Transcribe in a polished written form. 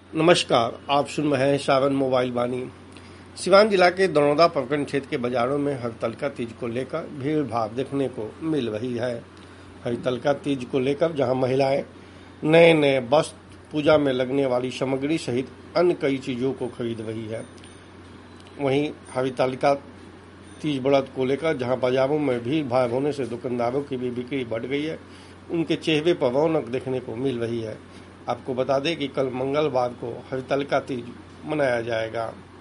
नमस्कार, आप सुन रहे हैं सावन मोबाइल वाणी। सिवान जिला के दरौदा प्रखंड क्षेत्र के बाजारों में हरितालिका तीज को लेकर भीड़ भाड़ देखने को मिल रही है। हरितालिका तीज को लेकर जहां महिलाएं नए नए वस्त्र, पूजा में लगने वाली सामग्री सहित अन्य कई चीजों को खरीद रही है, वहीं हरितालिका तीज व्रत को लेकर जहां बाजारों में भीड़ भाड़ होने से दुकानदारों की भी बिक्री बढ़ गई है, उनके चेहरे पर रौनक देखने को मिल रही है। आपको बता दें कि कल मंगलवार को हरितालिका तीज मनाया जाएगा।